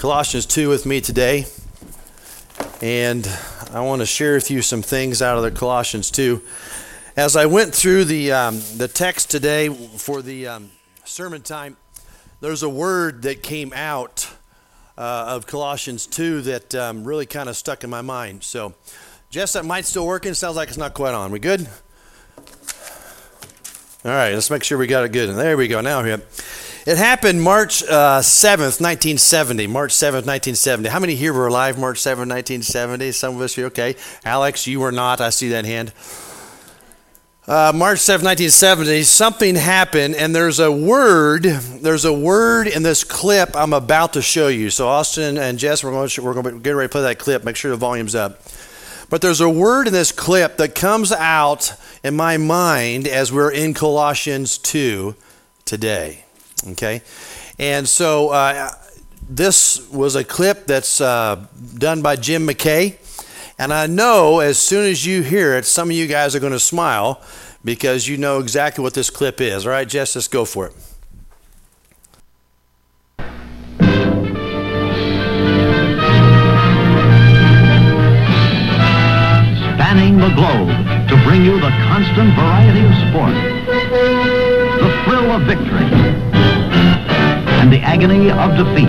Colossians 2 with me today, and I want to share with you some things out of the Colossians 2. As I went through the text today for the sermon time, there's a word that came out of Colossians 2 that really kind of stuck in my mind. So, Jess, that might still working. Sounds like it's not quite on. We good? All right, let's make sure we got it good. And there we go. Now here. It happened March 7th, 1970. March 7th, 1970. How many here were alive March 7th, 1970? Some of us are okay. Alex, you were not. I see that hand. March 7th, 1970, something happened, and there's a word in this clip I'm about to show you. So Austin and Jess, we're going to get ready to play that clip. Make sure the volume's up. But there's a word in this clip that comes out in my mind as we're in Colossians 2 today. Okay? And so this was a clip that's done by Jim McKay. And I know as soon as you hear it, some of you guys are going to smile because you know exactly what this clip is. All right, Jess, let's go for it. Spanning the globe to bring you the constant variety of sport, the thrill of victory, and the agony of defeat.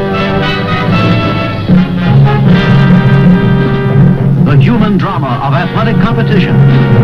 The human drama of athletic competition.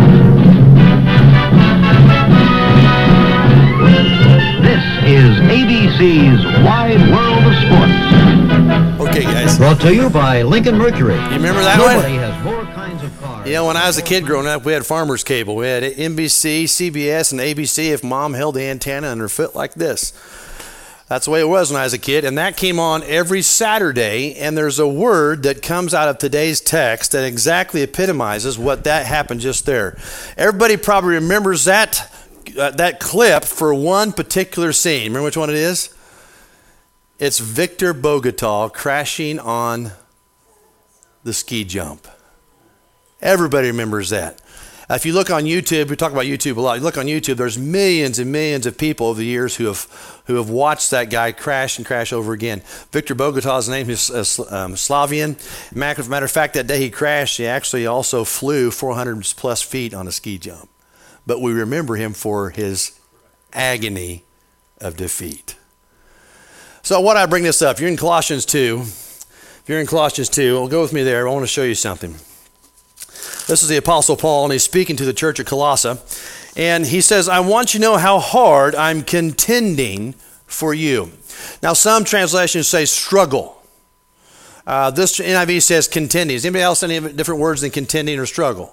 This is ABC's Wide World of Sports. Okay, guys. Brought to you by Lincoln Mercury. You remember that Nobody one? has more kinds of cars. You know, when I was a kid growing up, we had Farmers Cable. We had NBC, CBS, and ABC if mom held the antenna on her foot like this. That's the way it was when I was a kid, and that came on every Saturday, and there's a word that comes out of today's text that exactly epitomizes what that happened just there. Everybody probably remembers that clip for one particular scene. Remember which one it is? It's Victor Bogota crashing on the ski jump. Everybody remembers that. If you look on YouTube, we talk about YouTube a lot. You look on YouTube, there's millions and millions of people over the years who have watched that guy crash and crash over again. Victor Bogota's name is Slavian. Matter of fact, that day he crashed, he actually also flew 400 plus feet on a ski jump. But we remember him for his agony of defeat. So why do I bring this up? You're in Colossians 2. If you're in Colossians 2, well, go with me there. I want to show you something. This is the Apostle Paul, and he's speaking to the church of Colossae. And he says, I want you to know how hard I'm contending for you. Now, some translations say struggle. This NIV says contending. Is anybody else any different words than contending or struggle?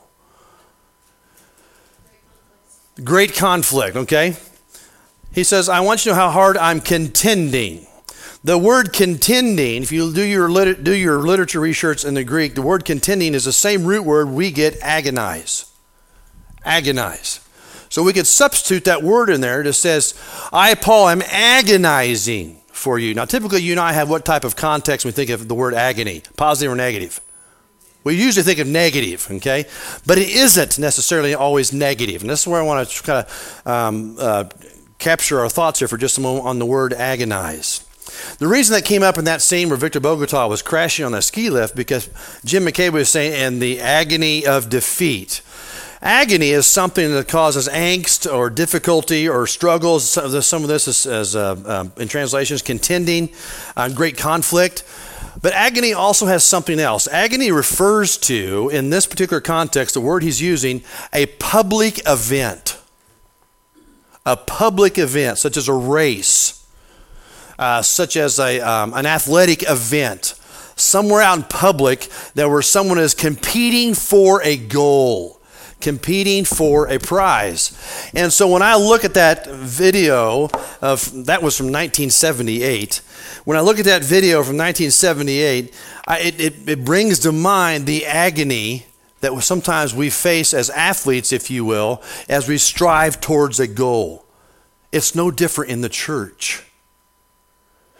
Great conflict, okay? He says, I want you to know how hard I'm contending. The word contending, if you do your literature research in the Greek, the word contending is the same root word we get agonize. Agonize. So we could substitute that word in there that says, I, Paul, am agonizing for you. Now, typically, you and I have what type of context when we think of the word agony, positive or negative? We usually think of negative, okay? But it isn't necessarily always negative. And this is where I want to kind of capture our thoughts here for just a moment on the word agonize. The reason that came up in that scene where Victor Bogota was crashing on a ski lift because Jim McKay was saying, and the agony of defeat. Agony is something that causes angst or difficulty or struggles. Some of this is in translations, contending, great conflict. But agony also has something else. Agony refers to, in this particular context, the word he's using, a public event. A public event, such as a race. Such as an athletic event, somewhere out in public where someone is competing for a goal, competing for a prize. And so when I look at that video that was from 1978, when I look at that video from 1978, it brings to mind the agony that sometimes we face as athletes, if you will, as we strive towards a goal. It's no different in the church.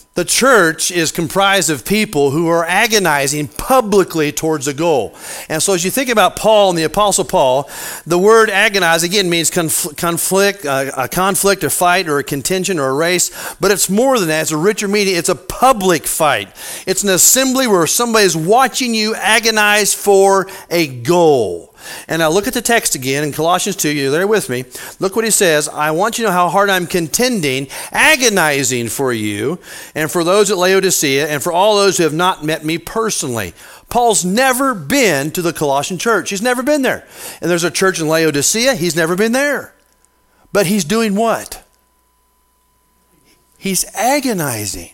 The church is comprised of people who are agonizing publicly towards a goal. And so as you think about Paul and the Apostle Paul, the word agonize again means conflict, a conflict, a fight, or a contention, or a race. But it's more than that. It's a richer meaning. It's a public fight. It's an assembly where somebody is watching you agonize for a goal. And now look at the text again in Colossians 2. You're there with me. Look what he says. I want you to know how hard I'm contending, agonizing for you, and for those at Laodicea, and for all those who have not met me personally. Paul's never been to the Colossian church. He's never been there. And there's a church in Laodicea. He's never been there. But he's doing what? He's agonizing.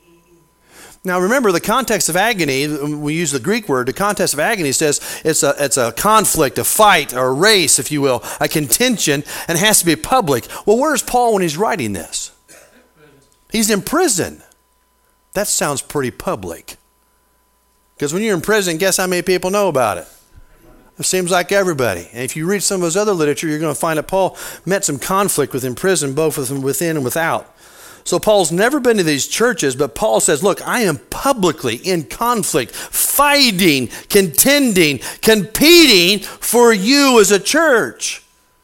Now remember, the context of agony, we use the Greek word, the context of agony says it's a conflict, a fight, or a race, if you will, a contention, and it has to be public. Well, where's Paul when he's writing this? He's in prison. That sounds pretty public. Because when you're in prison, guess how many people know about it? It seems like everybody. And if you read some of his other literature, you're going to find that Paul met some conflict within prison, both within and without. So Paul's never been to these churches, but Paul says, look, I am publicly in conflict, fighting, contending, competing for you as a church.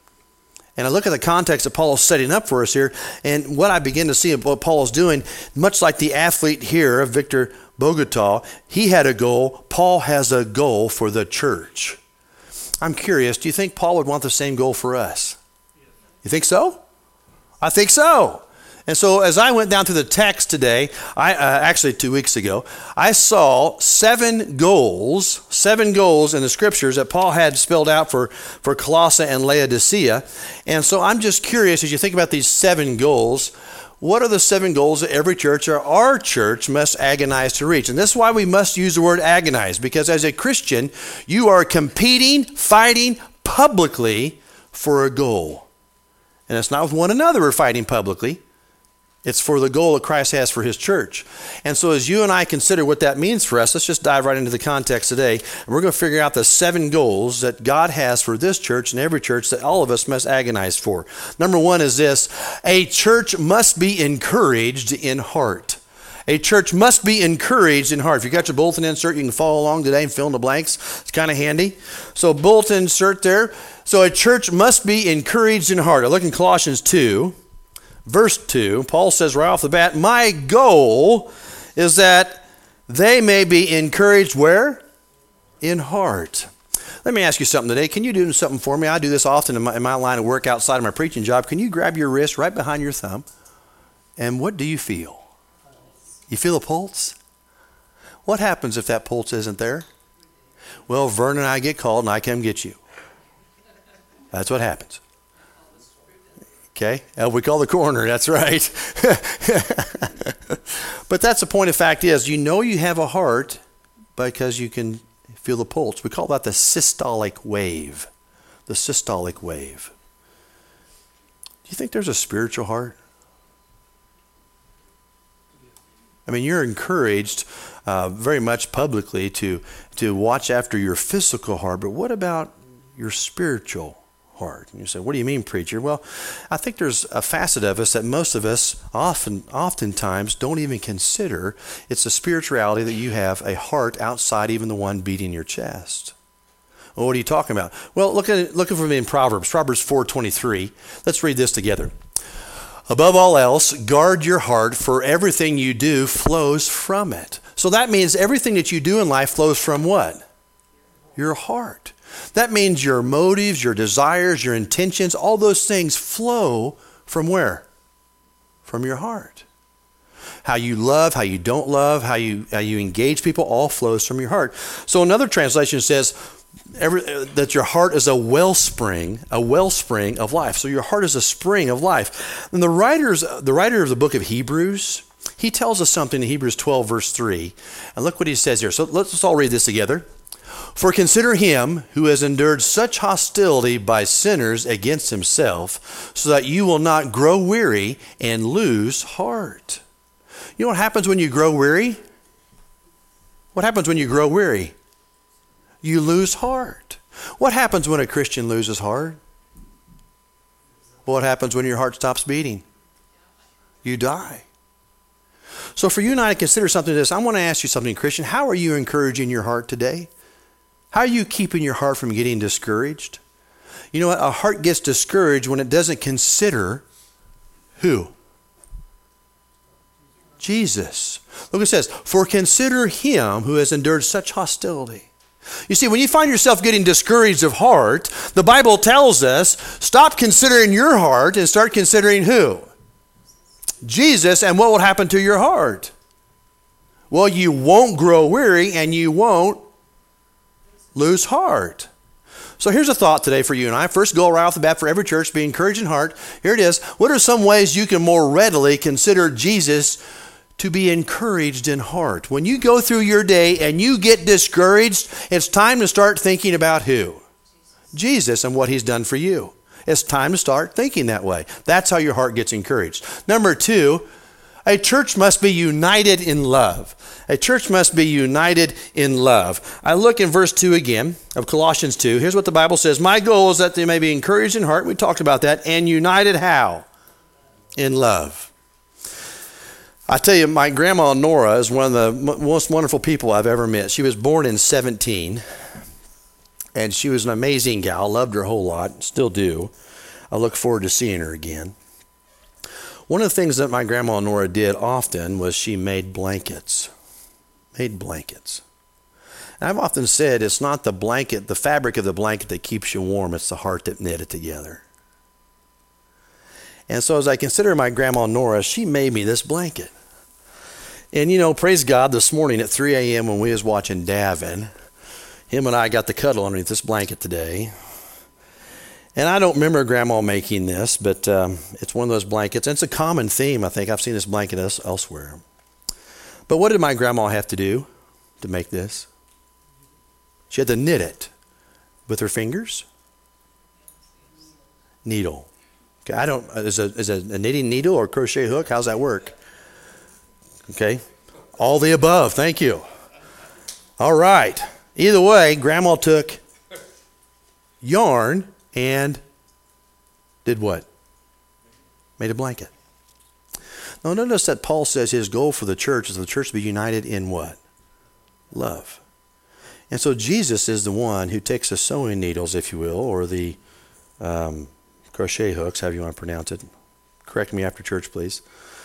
And I look at the context that Paul is setting up for us here, and what I begin to see of what Paul is doing, much like the athlete here, Victor Bogota, he had a goal. Paul has a goal for the church. I'm curious, do you think Paul would want the same goal for us? You think so? I think so. And so as I went down through the text today, actually 2 weeks ago, I saw seven goals in the scriptures that Paul had spelled out for Colossae and Laodicea. And so I'm just curious, as you think about these 7 goals, what are the 7 goals that every church or our church must agonize to reach? And this is why we must use the word agonize, because as a Christian, you are competing, fighting publicly for a goal. And it's not with one another we're fighting publicly. It's for the goal that Christ has for his church. And so as you and I consider what that means for us, let's just dive right into the context today. And we're going to figure out the 7 goals that God has for this church and every church that all of us must agonize for. Number 1 is this: a church must be encouraged in heart. A church must be encouraged in heart. If you got your bulletin insert, you can follow along today and fill in the blanks. It's kind of handy. So bulletin insert there. So a church must be encouraged in heart. I look in Colossians 2. Verse 2, Paul says right off the bat, my goal is that they may be encouraged where? In heart. Let me ask you something today. Can you do something for me? I do this often in my line of work outside of my preaching job. Can you grab your wrist right behind your thumb? And what do you feel? You feel a pulse? What happens if that pulse isn't there? Well, Vern and I get called and I come get you. That's what happens. Okay, we call the coroner, that's right. But that's the point of fact is, you know you have a heart because you can feel the pulse. We call that the systolic wave. The systolic wave. Do you think there's a spiritual heart? I mean, you're encouraged very much publicly to watch after your physical heart, but what about your spiritual heart? And you say, what do you mean, preacher? Well, I think there's a facet of us that most of us oftentimes don't even consider. It's the spirituality that you have a heart outside even the one beating your chest. Well, what are you talking about? Well, looking for me in Proverbs 4:23. Let's read this together. Above all else, guard your heart, for everything you do flows from it. So that means everything that you do in life flows from what? Your heart. That means your motives, your desires, your intentions, all those things flow from where? From your heart. How you love, how you don't love, how you engage people, all flows from your heart. So another translation says that your heart is a wellspring of life. So your heart is a spring of life. And the writer of the book of Hebrews, he tells us something in Hebrews 12, verse 3. And look what he says here. So let's all read this together. For consider him who has endured such hostility by sinners against himself, so that you will not grow weary and lose heart. You know what happens when you grow weary? What happens when you grow weary? You lose heart. What happens when a Christian loses heart? What happens when your heart stops beating? You die. So for you and I to consider something like this, I want to ask you something, Christian. How are you encouraging your heart today? How are you keeping your heart from getting discouraged? You know what? A heart gets discouraged when it doesn't consider who? Jesus. Look what it says, for consider him who has endured such hostility. You see, when you find yourself getting discouraged of heart, the Bible tells us, stop considering your heart and start considering who? Jesus. And what will happen to your heart? Well, you won't grow weary and you won't lose heart. So here's a thought today for you and I. First, go right off the bat for every church, be encouraged in heart. Here it is. What are some ways you can more readily consider Jesus to be encouraged in heart? When you go through your day and you get discouraged, it's time to start thinking about who? Jesus and what he's done for you. It's time to start thinking that way. That's how your heart gets encouraged. Number 2, a church must be united in love. A church must be united in love. I look in verse 2 again of Colossians 2. Here's what the Bible says. My goal is that they may be encouraged in heart. We talked about that. And united how? In love. I tell you, my grandma Nora is one of the most wonderful people I've ever met. She was born in 17, and she was an amazing gal. Loved her a whole lot, still do. I look forward to seeing her again. One of the things that my grandma Nora did often was she made blankets. And I've often said it's not the blanket, the fabric of the blanket that keeps you warm, it's the heart that knit it together. And so as I consider my grandma Nora, she made me this blanket. And you know, praise God, this morning at 3 a.m. when we was watching Davin, him and I got the cuddle underneath this blanket today. And I don't remember Grandma making this, but it's one of those blankets. And it's a common theme, I think. I've seen this blanket elsewhere. But what did my grandma have to do to make this? She had to knit it with her fingers. Needle. Okay, is a knitting needle or crochet hook? How's that work? Okay, all the above. Thank you. All right. Either way, Grandma took yarn and did what? Made a blanket. Now notice that Paul says his goal for the church is for the church to be united in what? Love. And so Jesus is the one who takes the sewing needles, if you will, or the crochet hooks, however you want to pronounce it. Correct me after church, please.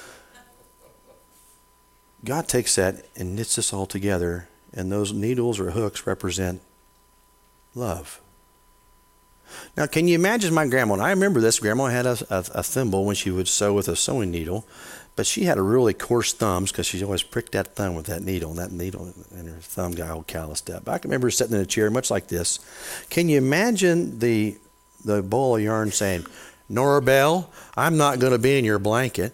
God takes that and knits us all together, and those needles or hooks represent love. Now, can you imagine my grandma? And I remember this. Grandma had a thimble when she would sew with a sewing needle, but she had a really coarse thumbs because she always pricked that thumb with that needle, and her thumb got all calloused up. I can remember sitting in a chair much like this. Can you imagine the ball of yarn saying, Nora Bell, I'm not going to be in your blanket.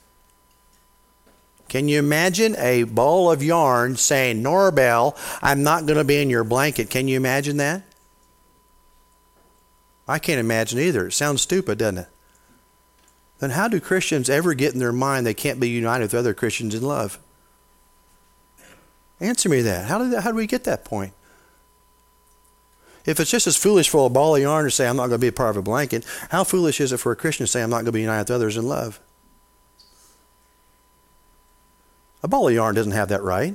Can you imagine a ball of yarn saying, Nora Bell, I'm not going to be in your blanket? Can you imagine that? I can't imagine either. It sounds stupid, doesn't it? Then how do Christians ever get in their mind they can't be united with other Christians in love? Answer me that. How do we get that point? If it's just as foolish for a ball of yarn to say, I'm not going to be a part of a blanket, how foolish is it for a Christian to say, I'm not going to be united with others in love? A ball of yarn doesn't have that right.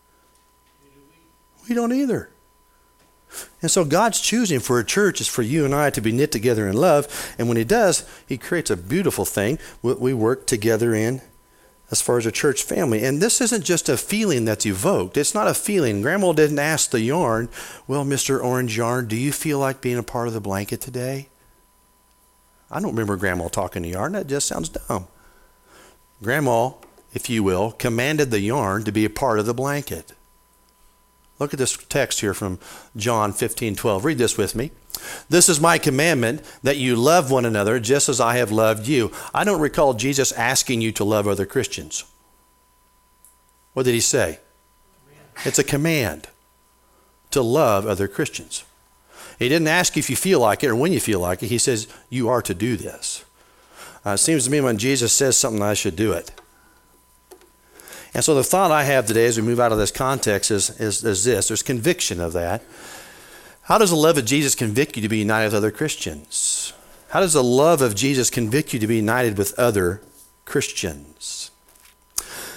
We don't either. And so God's choosing for a church is for you and I to be knit together in love. And when he does, he creates a beautiful thing we work together in as far as a church family. And this isn't just a feeling that's evoked. It's not a feeling. Grandma didn't ask the yarn, well, Mr. Orange Yarn, do you feel like being a part of the blanket today? I don't remember Grandma talking to yarn. That just sounds dumb. Grandma, if you will, commanded the yarn to be a part of the blanket. Look at this text here from John 15:12. Read this with me. This is my commandment, that you love one another just as I have loved you. I don't recall Jesus asking you to love other Christians. What did he say? It's a command to love other Christians. He didn't ask if you feel like it or when you feel like it. He says you are to do this. It seems to me when Jesus says something, I should do it. And so the thought I have today as we move out of this context is this. There's conviction of that. How does the love of Jesus convict you to be united with other Christians? How does the love of Jesus convict you to be united with other Christians?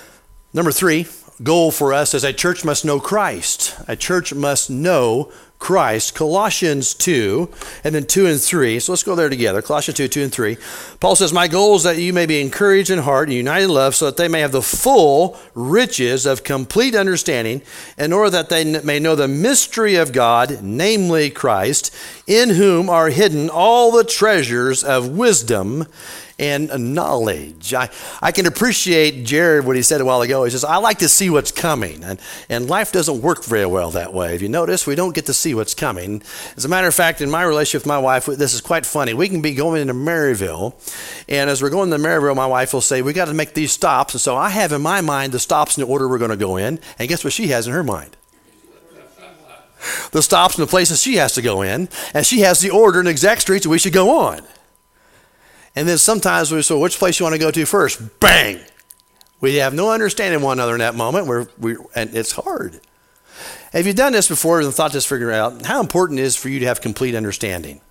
Number 3, goal for us is a church must know Christ. A church must know Christ. Colossians 2, and then 2 and 3. So let's go there together. Colossians 2, 2 and 3. Paul says, my goal is that you may be encouraged in heart and united in love, so that they may have the full riches of complete understanding, in order that they may know the mystery of God, namely Christ, in whom are hidden all the treasures of wisdom and knowledge. I can appreciate Jared, what he said a while ago. He says, I like to see what's coming. And life doesn't work very well that way. If you notice, we don't get to see what's coming. As a matter of fact, in my relationship with my wife, this is quite funny. We can be going into Maryville, and as we're going to Maryville, my wife will say, we got to make these stops. And so I have in my mind the stops in the order we're going to go in. And guess what she has in her mind? The stops and the places she has to go in. And she has the order and exact streets that we should go on. And then sometimes we say, which place you want to go to first? Bang! We have no understanding of one another in that moment, and it's hard. Have you done this before and thought this figure out? How important it is for you to have complete understanding?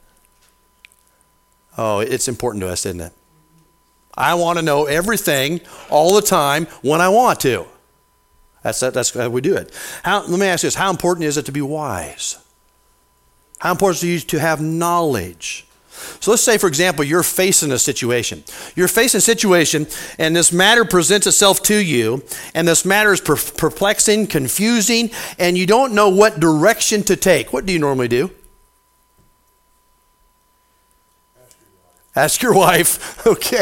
Oh, it's important to us, isn't it? I want to know everything all the time when I want to. That's how we do it. Let me ask you this. How important is it to be wise? How important is it to have knowledge? So let's say, for example, you're facing a situation. You're facing a situation, and this matter presents itself to you, and this matter is perplexing, confusing, and you don't know what direction to take. What do you normally do? Ask your wife. Okay.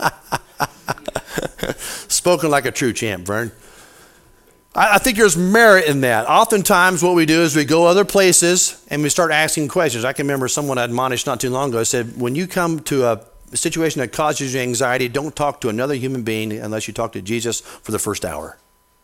Spoken like a true champ, Vern. I think there's merit in that. Oftentimes what we do is we go other places and we start asking questions. I can remember someone I admonished not too long ago. I said, when you come to a situation that causes you anxiety, don't talk to another human being unless you talk to Jesus for the first hour.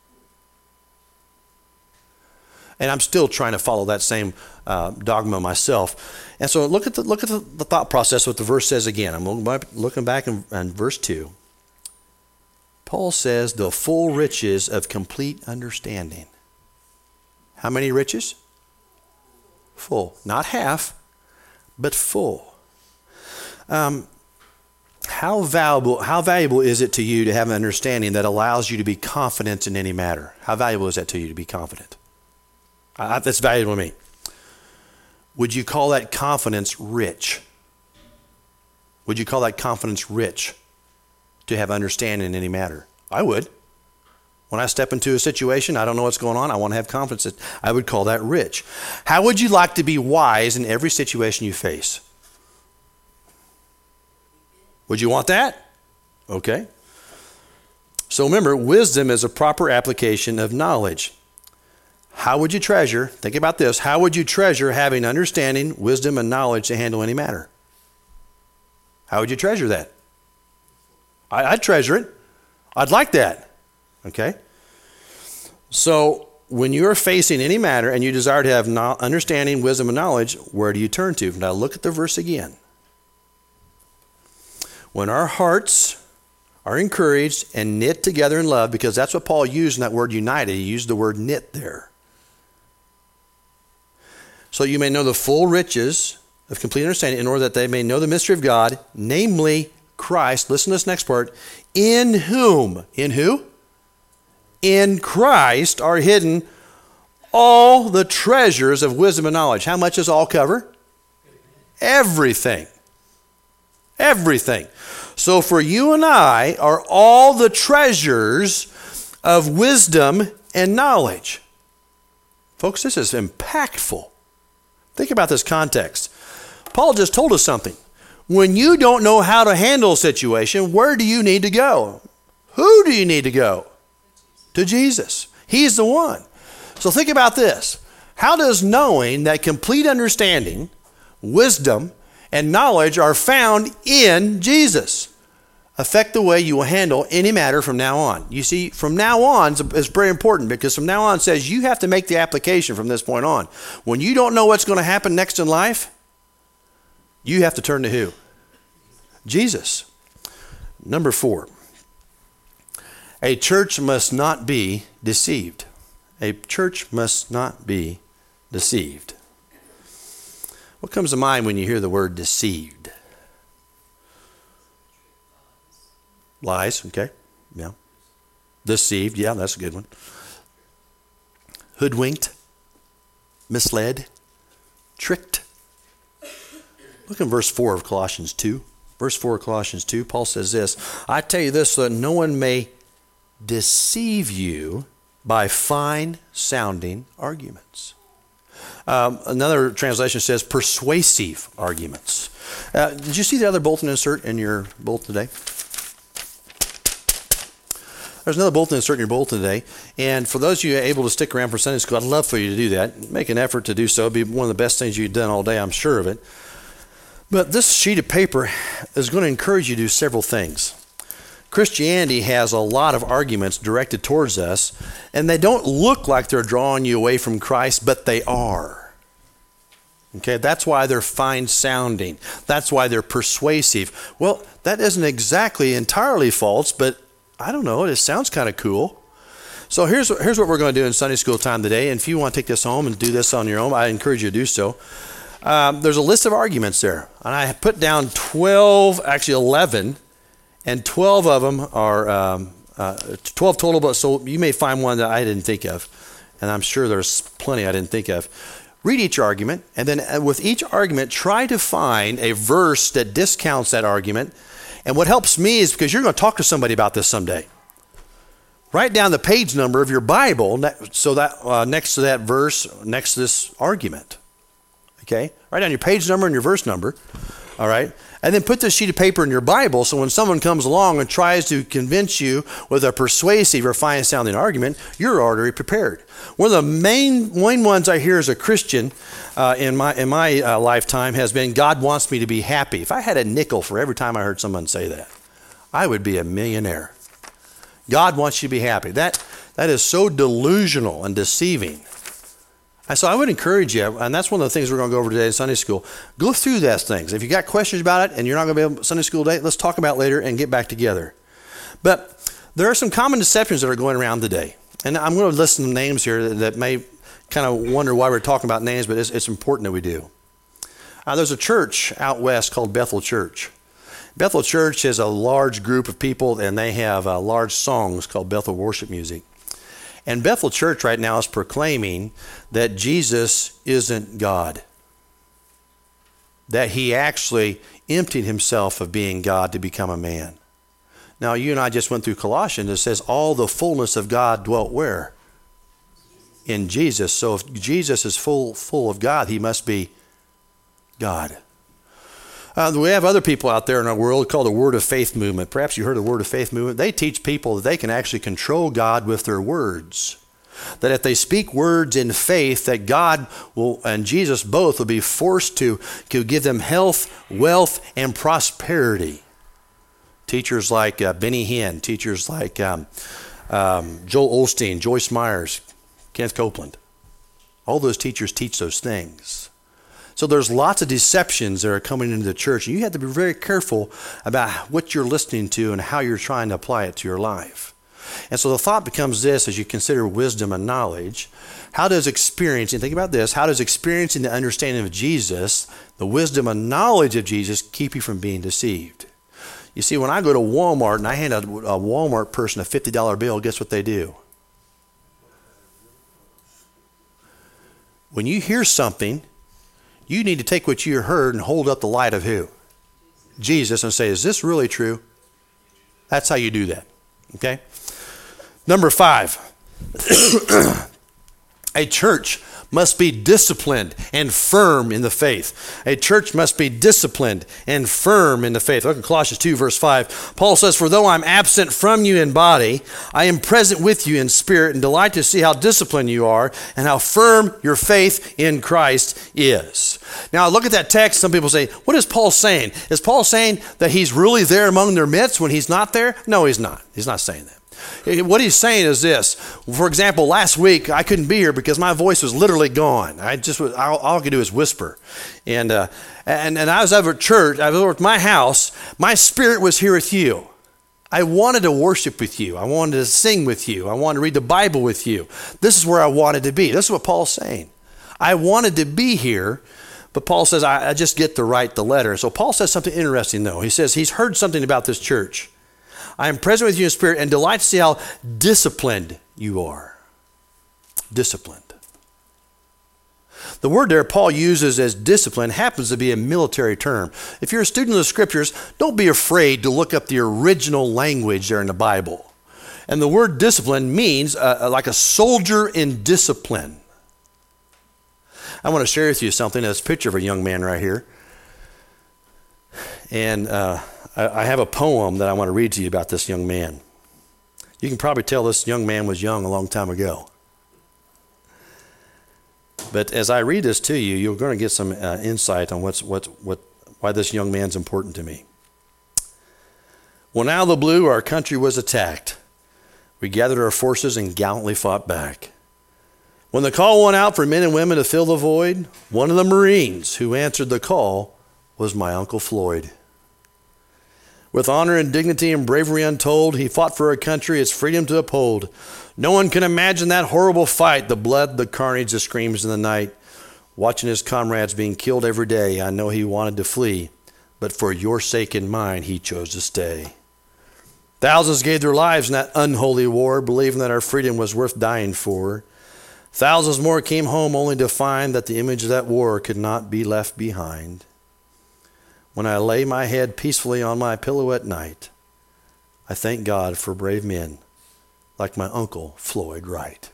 And I'm still trying to follow that same dogma myself. And so look at the thought process, what the verse says again. I'm looking back in verse 2. Paul says the full riches of complete understanding. How many riches? Full. Not half, but full. How valuable is it to you to have an understanding that allows you to be confident in any matter? How valuable is that to you to be confident? That's valuable to me. Would you call that confidence rich? Would you call that confidence rich? To have understanding in any matter? I would. When I step into a situation, I don't know what's going on, I want to have confidence that I would call that rich. How would you like to be wise in every situation you face? Would you want that? Okay. So remember, wisdom is a proper application of knowledge. How would you treasure, think about this, how would you treasure having understanding, wisdom, and knowledge to handle any matter? How would you treasure that? I'd treasure it. I'd like that. Okay? So when you're facing any matter and you desire to have understanding, wisdom, and knowledge, where do you turn to? Now look at the verse again. When our hearts are encouraged and knit together in love, because that's what Paul used in that word united. He used the word knit there. So you may know the full riches of complete understanding, in order that they may know the mystery of God, namely Christ. Listen to this next part. In whom? In who? In Christ are hidden all the treasures of wisdom and knowledge. How much does all cover? Everything. Everything. So for you and I are all the treasures of wisdom and knowledge. Folks, this is impactful. Think about this context. Paul just told us something. When you don't know how to handle a situation, where do you need to go? Who do you need to go? To Jesus. He's the one. So think about this. How does knowing that complete understanding, wisdom, and knowledge are found in Jesus affect the way you will handle any matter from now on? You see, from now on is very important, because from now on it says you have to make the application from this point on. When you don't know what's going to happen next in life, you have to turn to who? Jesus. Number 4. A church must not be deceived. A church must not be deceived. What comes to mind when you hear the word deceived? Lies, okay? Yeah. Deceived, yeah, that's a good one. Hoodwinked, misled, tricked. Look in verse 4 of Colossians 2. Verse 4 of Colossians 2, Paul says this, I tell you this so that no one may deceive you by fine-sounding arguments. Another translation says persuasive arguments. Did you see the other bulletin insert in your bulletin today? There's another bulletin insert in your bulletin today. And for those of you able to stick around for Sunday school, I'd love for you to do that. Make an effort to do so. It'd be one of the best things you've done all day, I'm sure of it. But this sheet of paper is going to encourage you to do several things. Christianity has a lot of arguments directed towards us, and they don't look like they're drawing you away from Christ, but they are. Okay, that's why they're fine-sounding. That's why they're persuasive. Well, that isn't exactly entirely false, but I don't know, it sounds kind of cool. So here's what we're going to do in Sunday school time today, and if you want to take this home and do this on your own, I encourage you to do so. There's a list of arguments there, and I put down 11, and 12 of them are 12 total, but so you may find one that I didn't think of, and I'm sure there's plenty I didn't think of. Read each argument, and then with each argument, try to find a verse that discounts that argument. And what helps me is because you're going to talk to somebody about this someday. Write down the page number of your Bible so that next to that verse, next to this argument. Okay? Write down your page number and your verse number. All right? And then put this sheet of paper in your Bible so when someone comes along and tries to convince you with a persuasive or fine-sounding argument, you're already prepared. One of the main ones I hear as a Christian in my lifetime has been, God wants me to be happy. If I had a nickel for every time I heard someone say that, I would be a millionaire. God wants you to be happy. That is so delusional and deceiving. And so I would encourage you, and that's one of the things we're going to go over today in Sunday school. Go through those things. If you got questions about it and you're not going to be able to Sunday school today, let's talk about it later and get back together. But there are some common deceptions that are going around today. And I'm going to list some names here that may kind of wonder why we're talking about names, but it's important that we do. There's a church out west called Bethel Church. Bethel Church is a large group of people, and they have large songs called Bethel Worship Music. And Bethel Church right now is proclaiming that Jesus isn't God. That he actually emptied himself of being God to become a man. Now, you and I just went through Colossians. It says all the fullness of God dwelt where? In Jesus. So if Jesus is full of God, he must be God. We have other people out there in our world called the Word of Faith movement. Perhaps you heard of the Word of Faith movement. They teach people that they can actually control God with their words. That if they speak words in faith, that God will and Jesus both will be forced to give them health, wealth, and prosperity. Teachers like Benny Hinn, teachers like Joel Osteen, Joyce Myers, Kenneth Copeland. All those teachers teach those things. So there's lots of deceptions that are coming into the church. And you have to be very careful about what you're listening to and how you're trying to apply it to your life. And so the thought becomes this as you consider wisdom and knowledge. How does experiencing, think about this, how does experiencing the understanding of Jesus, the wisdom and knowledge of Jesus, keep you from being deceived? You see, when I go to Walmart and I hand a Walmart person a $50 bill, guess what they do? When you hear something, you need to take what you heard and hold up the light of who? Jesus, and say, is this really true? That's how you do that. Okay? Number 5. A church must be disciplined and firm in the faith. A church must be disciplined and firm in the faith. Look at Colossians 2, verse 5. Paul says, for though I'm absent from you in body, I am present with you in spirit and delight to see how disciplined you are and how firm your faith in Christ is. Now, look at that text. Some people say, what is Paul saying? Is Paul saying that he's really there among their midst when he's not there? No, he's not. He's not saying that. What he's saying is this. For example, last week I couldn't be here because my voice was literally gone. All I could do is whisper. And I was over at church. I was over at my house. My spirit was here with you. I wanted to worship with you. I wanted to sing with you. I wanted to read the Bible with you. This is where I wanted to be. This is what Paul's saying. I wanted to be here, but Paul says I just get to write the letter. So Paul says something interesting, though. He says he's heard something about this church. I am present with you in spirit and delight to see how disciplined you are. Disciplined. The word there Paul uses as discipline happens to be a military term. If you're a student of the scriptures, don't be afraid to look up the original language there in the Bible. And the word discipline means like a soldier in discipline. I want to share with you something. There's a picture of a young man right here. And I have a poem that I want to read to you about this young man. You can probably tell this young man was young a long time ago. But as I read this to you, you're going to get some insight on why this young man's important to me. When out of the blue our country was attacked, we gathered our forces and gallantly fought back. When the call went out for men and women to fill the void, one of the Marines who answered the call was my Uncle Floyd. With honor and dignity and bravery untold, he fought for our country, its freedom to uphold. No one can imagine that horrible fight, the blood, the carnage, the screams in the night. Watching his comrades being killed every day, I know he wanted to flee, but for your sake and mine, he chose to stay. Thousands gave their lives in that unholy war, believing that our freedom was worth dying for. Thousands more came home only to find that the image of that war could not be left behind. When I lay my head peacefully on my pillow at night, I thank God for brave men like my Uncle Floyd Wright.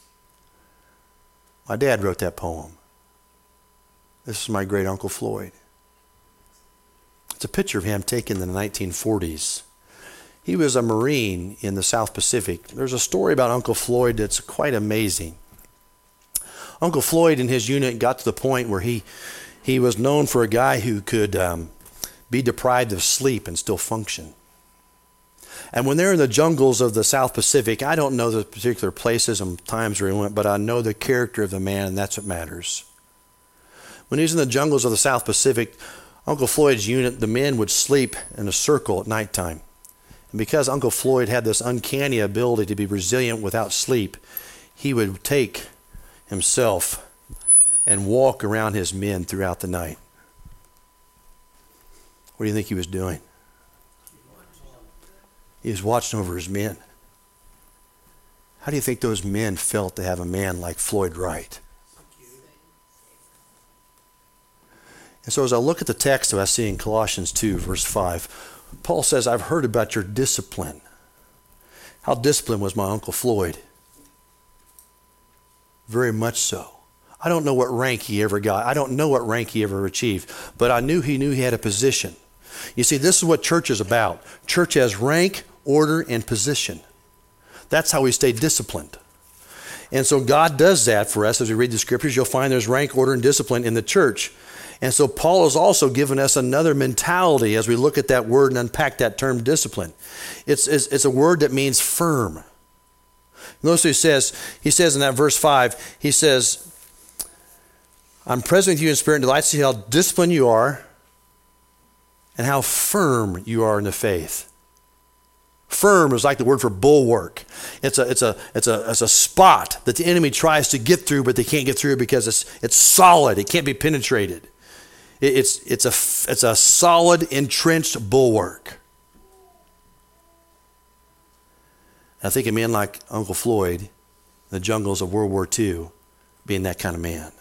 My dad wrote that poem. This is my great Uncle Floyd. It's a picture of him taken in the 1940s. He was a Marine in the South Pacific. There's a story about Uncle Floyd that's quite amazing. Uncle Floyd and his unit got to the point where he was known for a guy who could be deprived of sleep and still function. And when they're in the jungles of the South Pacific, I don't know the particular places and times where he went, but I know the character of the man, and that's what matters. When he's in the jungles of the South Pacific, Uncle Floyd's unit, the men would sleep in a circle at nighttime. And because Uncle Floyd had this uncanny ability to be resilient without sleep, he would take himself and walk around his men throughout the night. What do you think he was doing? He was watching over his men. How do you think those men felt to have a man like Floyd Wright? And so as I look at the text that I see in Colossians 2, verse 5, Paul says, I've heard about your discipline. How disciplined was my Uncle Floyd? Very much so. I don't know what rank he ever got. I don't know what rank he ever achieved. But I knew he had a position. You see, this is what church is about. Church has rank, order, and position. That's how we stay disciplined. And so God does that for us. As we read the scriptures, you'll find there's rank, order, and discipline in the church. And so Paul has also given us another mentality as we look at that word and unpack that term discipline. It's a word that means firm. Notice what he says in that verse 5, he says, I'm present with you in spirit and delight to see how disciplined you are and how firm you are in the faith. Firm is like the word for bulwark. It's a spot that the enemy tries to get through, but they can't get through because it's solid. It can't be penetrated. It's a solid, entrenched bulwark. I think a man like Uncle Floyd, in the jungles of World War II, being that kind of man.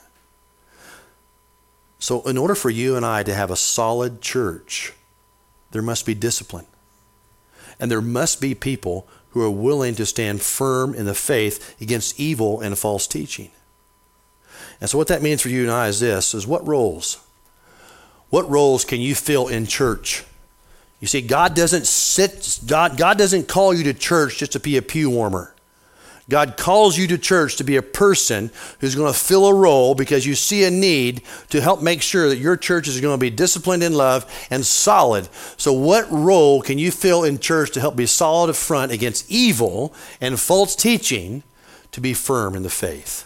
So in order for you and I to have a solid church, there must be discipline. And there must be people who are willing to stand firm in the faith against evil and false teaching. And so what that means for you and I is this, is what roles? What roles can you fill in church? You see, God doesn't call you to church just to be a pew warmer. God calls you to church to be a person who's going to fill a role because you see a need to help make sure that your church is going to be disciplined in love and solid. So what role can you fill in church to help be solid up front against evil and false teaching to be firm in the faith?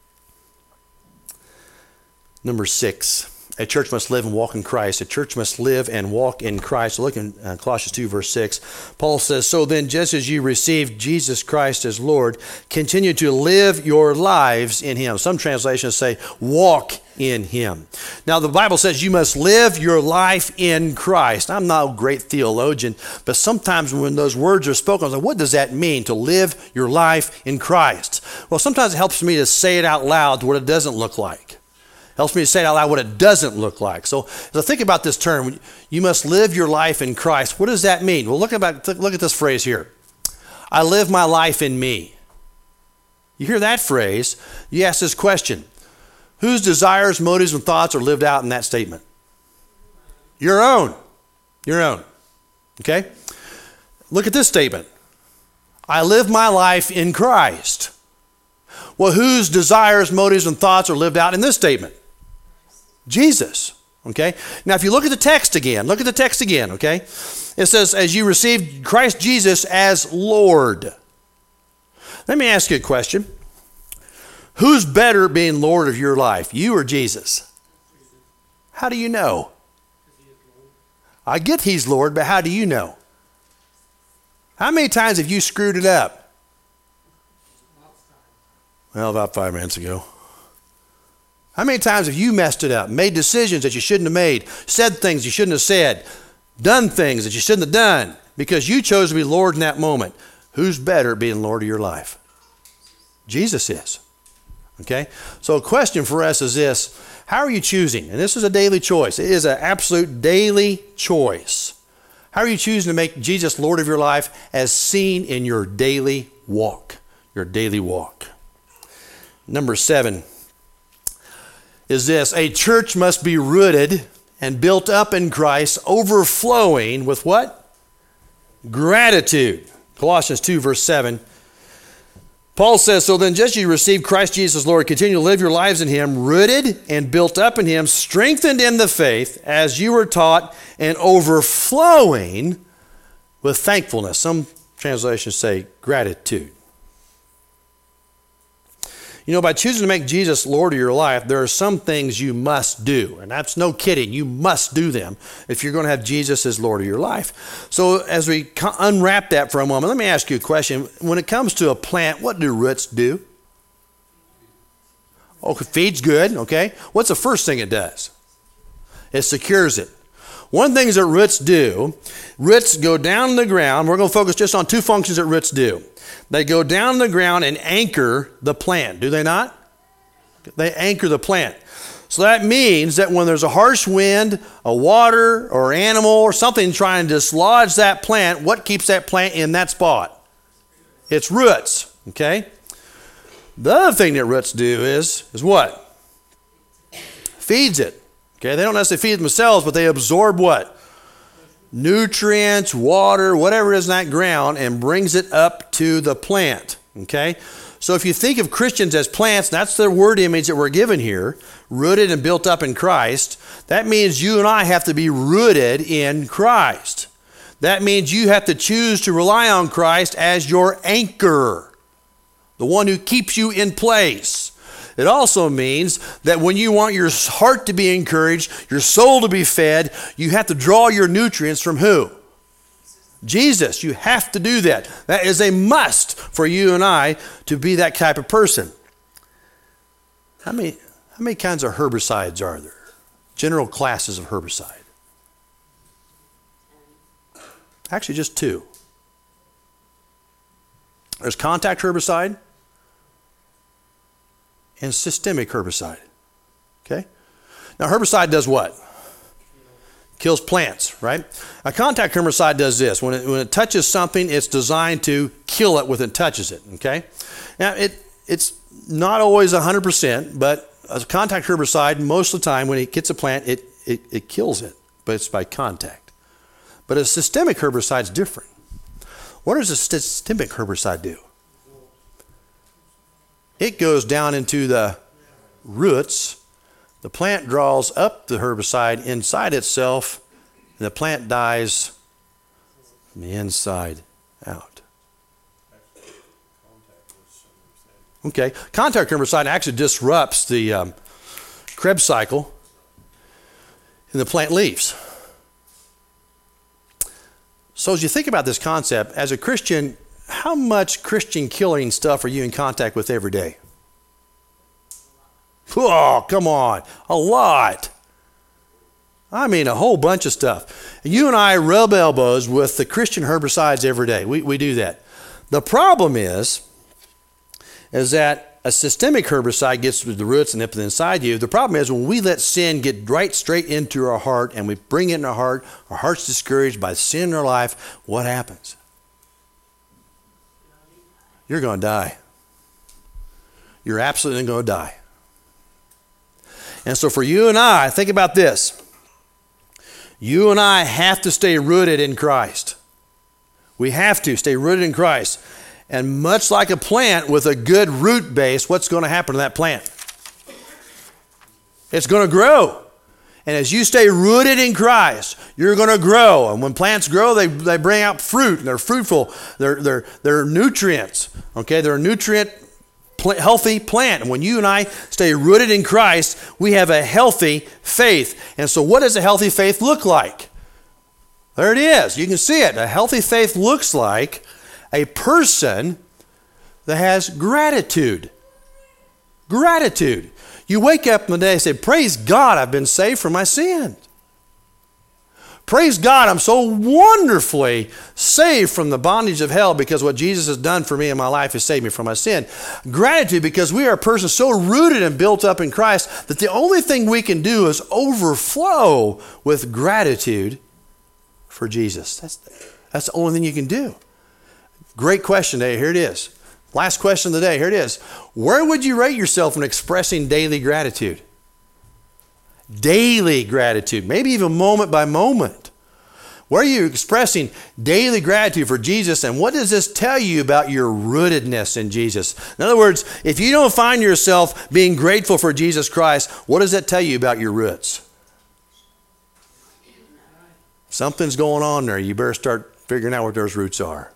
Number 6. A church must live and walk in Christ. A church must live and walk in Christ. Look in Colossians 2, verse 6. Paul says, so then, just as you received Jesus Christ as Lord, continue to live your lives in him. Some translations say, walk in him. Now, the Bible says you must live your life in Christ. I'm not a great theologian, but sometimes when those words are spoken, I was like, what does that mean, to live your life in Christ? Well, sometimes it helps me to say it out loud to what it doesn't look like. Helps me to say it out loud what it doesn't look like. So as I think about this term, you must live your life in Christ. What does that mean? Well, look at this phrase here. I live my life in me. You hear that phrase, you ask this question. Whose desires, motives, and thoughts are lived out in that statement? Your own. Your own. Okay? Look at this statement. I live my life in Christ. Well, whose desires, motives, and thoughts are lived out in this statement? Jesus. Okay? Now, if you look at the text again, okay? It says, as you received Christ Jesus as Lord. Let me ask you a question. Who's better being Lord of your life, you or Jesus? How do you know? I get he's Lord, but how do you know? How many times have you screwed it up? Well, about 5 minutes ago. How many times have you messed it up, made decisions that you shouldn't have made, said things you shouldn't have said, done things that you shouldn't have done because you chose to be Lord in that moment? Who's better being Lord of your life? Jesus is. Okay? So a question for us is this. How are you choosing? And this is a daily choice. It is an absolute daily choice. How are you choosing to make Jesus Lord of your life as seen in your daily walk? Your daily walk. Number 7 is this. A church must be rooted and built up in Christ, overflowing with what? Gratitude. Colossians 2, verse 7. Paul says, so then just as you received Christ Jesus Lord, continue to live your lives in him, rooted and built up in him, strengthened in the faith as you were taught, and overflowing with thankfulness. Some translations say gratitude. You know, by choosing to make Jesus Lord of your life, there are some things you must do. And that's no kidding. You must do them if you're going to have Jesus as Lord of your life. So as we unwrap that for a moment, let me ask you a question. When it comes to a plant, what do roots do? Oh, feed's good, okay. What's the first thing it does? It secures it. One of the things that roots do, roots go down in the ground. We're going to focus just on 2 functions that roots do. They go down in the ground and anchor the plant. Do they not? They anchor the plant. So that means that when there's a harsh wind, a water or animal or something trying to dislodge that plant, what keeps that plant in that spot? It's roots, okay? The other thing that roots do is what? Feeds it. Okay, they don't necessarily feed themselves, but they absorb what? Nutrients, water, whatever is in that ground, and brings it up to the plant. Okay? So if you think of Christians as plants, that's the word image that we're given here, rooted and built up in Christ. That means you and I have to be rooted in Christ. That means you have to choose to rely on Christ as your anchor, the one who keeps you in place. It also means that when you want your heart to be encouraged, your soul to be fed, you have to draw your nutrients from who? Jesus. You have to do that. That is a must for you and I to be that type of person. How many kinds of herbicides are there? General classes of herbicide. Actually, just 2. There's contact herbicide and systemic herbicide. Okay? Now, herbicide does what? Kills plants, right? A contact herbicide does this. When it touches something, it's designed to kill it when it touches it, okay? Now, it's not always 100%, but a contact herbicide, most of the time when it gets a plant, it kills it, but it's by contact. But a systemic herbicide is different. What does a systemic herbicide do? It goes down into the roots. The plant draws up the herbicide inside itself, and the plant dies from the inside out. Okay, contact herbicide actually disrupts the Krebs cycle, and the plant leaves. So as you think about this concept, as a Christian, how much Christian killing stuff are you in contact with every day? Oh, come on. A lot. I mean, a whole bunch of stuff. You and I rub elbows with the Christian herbicides every day. We do that. The problem is that a systemic herbicide gets to the roots and up inside you. The problem is when we let sin get right straight into our heart and we bring it in our heart's discouraged by sin in our life, what happens? You're going to die. You're absolutely going to die. And so for you and I, think about this. You and I have to stay rooted in Christ. We have to stay rooted in Christ. And much like a plant with a good root base, what's going to happen to that plant? It's going to grow. And as you stay rooted in Christ, you're going to grow. And when plants grow, they bring out fruit. And they're fruitful. They're nutrients. Okay, they're a nutrient healthy plant. And when you and I stay rooted in Christ, we have a healthy faith. And so what does a healthy faith look like? There it is. You can see it. A healthy faith looks like a person that has gratitude. Gratitude. You wake up in the day and say, praise God, I've been saved from my sin. Praise God, I'm so wonderfully saved from the bondage of hell because what Jesus has done for me in my life has saved me from my sin. Gratitude, because we are a person so rooted and built up in Christ that the only thing we can do is overflow with gratitude for Jesus. That's the only thing you can do. Great question today. Here it is. Last question of the day. Here it is. Where would you rate yourself in expressing daily gratitude? Daily gratitude. Maybe even moment by moment. Where are you expressing daily gratitude for Jesus? And what does this tell you about your rootedness in Jesus? In other words, if you don't find yourself being grateful for Jesus Christ, what does that tell you about your roots? Something's going on there. You better start figuring out what those roots are.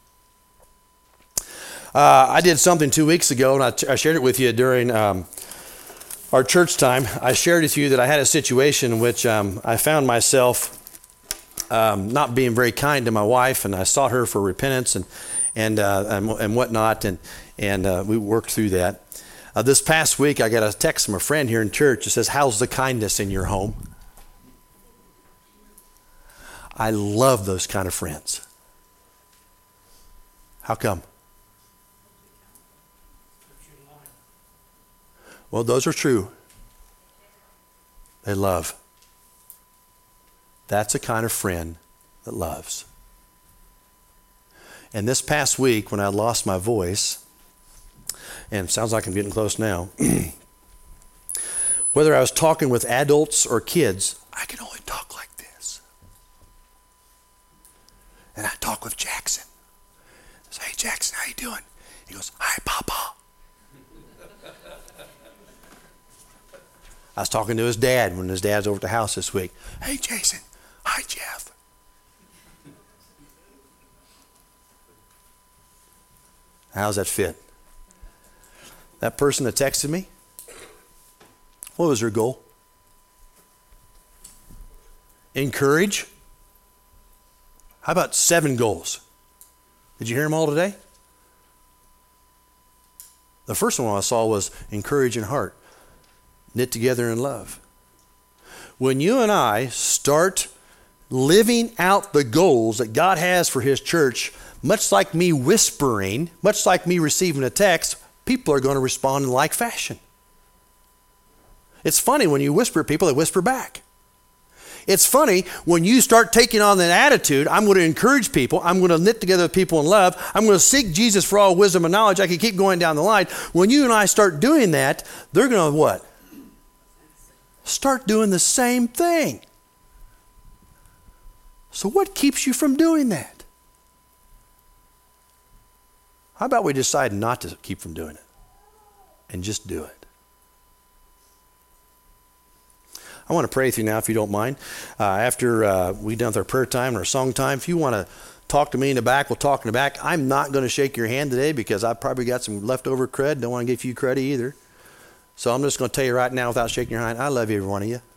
I did something 2 weeks ago, and I shared it with you during our church time. I shared with you that I had a situation in which I found myself not being very kind to my wife, and I sought her for repentance and whatnot, and we worked through that. This past week, I got a text from a friend here in church that says, "How's the kindness in your home?" I love those kind of friends. How come? Well, those are true. They love. That's a kind of friend that loves. And this past week, when I lost my voice, and it sounds like I'm getting close now, whether I was talking with adults or kids, I can only talk like this. And I talk with Jackson. I say, "Hey, Jackson, how you doing?" He goes, "Hi, Papa." I was talking to his dad when his dad's over at the house this week. "Hey, Jason. Hi, Jeff." How's that fit? That person that texted me, what was their goal? Encourage. How about 7 goals? Did you hear them all today? The first one I saw was encourage in heart. Knit together in love. When you and I start living out the goals that God has for His church, much like me whispering, much like me receiving a text, people are going to respond in like fashion. It's funny when you whisper at people, they whisper back. It's funny when you start taking on that attitude, I'm going to encourage people, I'm going to knit together people in love, I'm going to seek Jesus for all wisdom and knowledge. I can keep going down the line. When you and I start doing that, they're going to what? Start doing the same thing. So what keeps you from doing that? How about we decide not to keep from doing it and just do it? I want to pray with you now, if you don't mind. After we're done with our prayer time and our song time, if you want to talk to me in the back, we'll talk in the back. I'm not going to shake your hand today because I've probably got some leftover cred. Don't want to give you credit either. So I'm just going to tell you right now without shaking your hand, I love every one of you.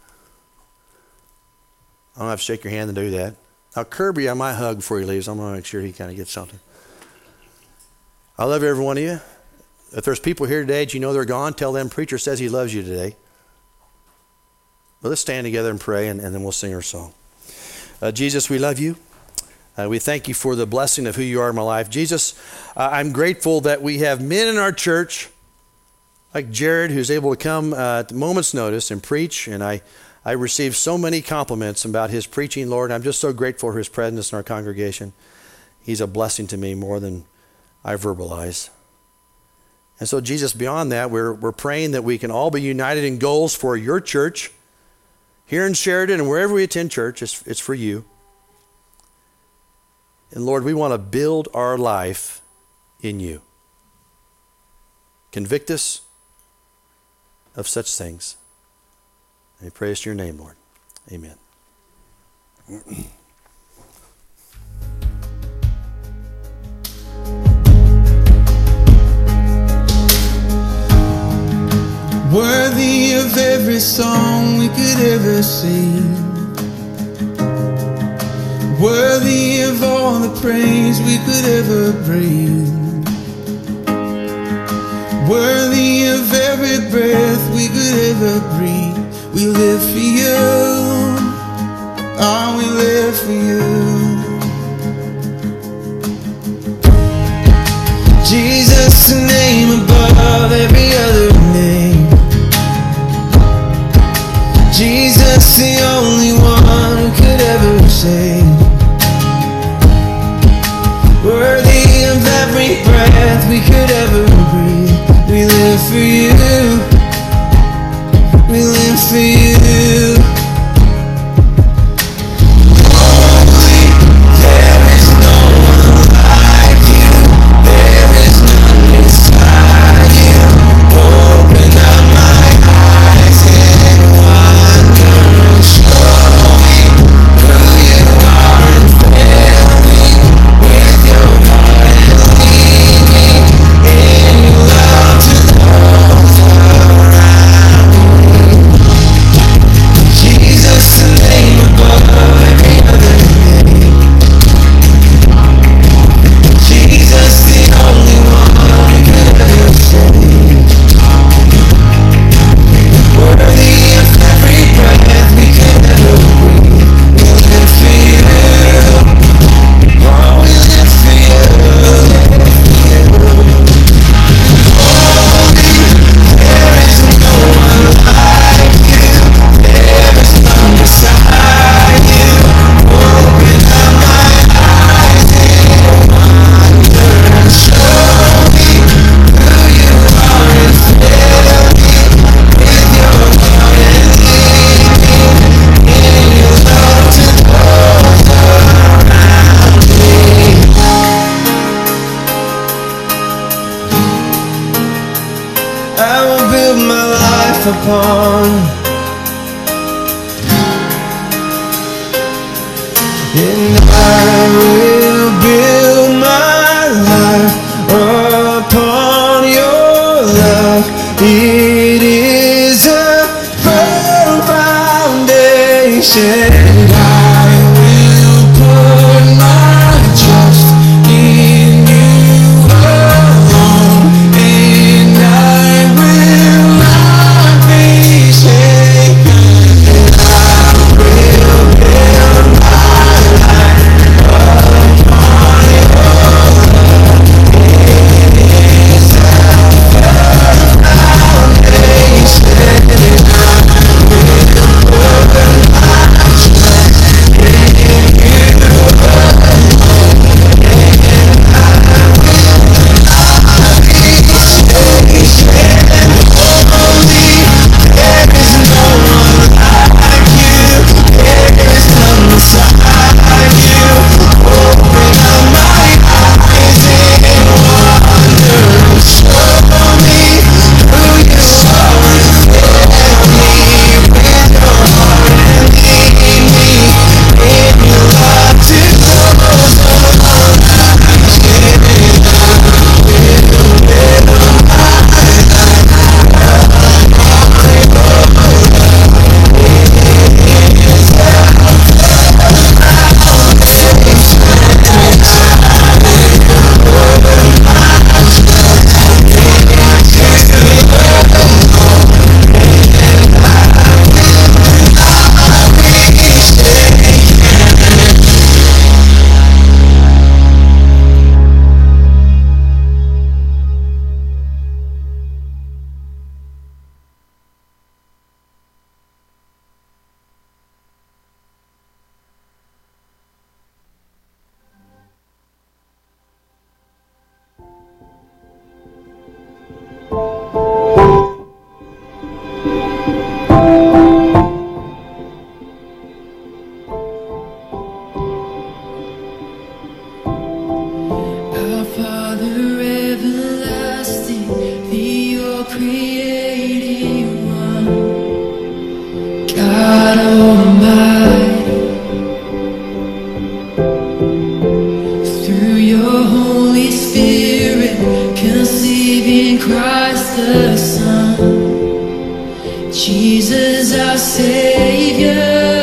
I don't have to shake your hand to do that. Now, Kirby, I might hug before he leaves. I'm going to make sure he kind of gets something. I love every one of you. If there's people here today that you know they're gone, tell them preacher says he loves you today. But let's stand together and pray, and then we'll sing our song. Jesus, we love you. We thank you for the blessing of who you are in my life. Jesus, I'm grateful that we have men in our church like Jared, who's able to come at a moment's notice and preach, and I receive so many compliments about his preaching, Lord. I'm just so grateful for his presence in our congregation. He's a blessing to me more than I verbalize. And so, Jesus, beyond that, we're praying that we can all be united in goals for your church. Here in Sheridan and wherever we attend church, it's for you. And Lord, we want to build our life in you. Convict us of such things. And we praise your name, Lord. Amen. Worthy of every song we could ever sing, worthy of all the praise we could ever bring, worthy of every breath we could ever breathe. We live for you, oh, we live for you. Jesus, the name above every other name. Jesus, the only one who could ever save. Worthy of every breath we could ever breathe. We live for you. We live for you. Holy, there is no one like you. There is none beside you. Open up my eyes in wonder. Show me who you are and fill me with your heart and lead me in your love to those around me. Jesus, the name above every other name. Jesus, the only one who could ever save. Worthy of every breath we could ever breathe. We live for you. Oh, we live for you. Holy, there is no one like you. There is none beside you. Open up my eyes in wonder and show me who you are and fill me with your heart and lead me in your love to those around me. I will build my life upon, and I will build my life upon your love. It is a firm foundation. I will put my trust in you alone, and I will not be shaken. I will build my life upon your love. It is a firm foundation, and I will put my trust creating one, God Almighty. Through your Holy Spirit, conceiving Christ the Son, Jesus our Savior.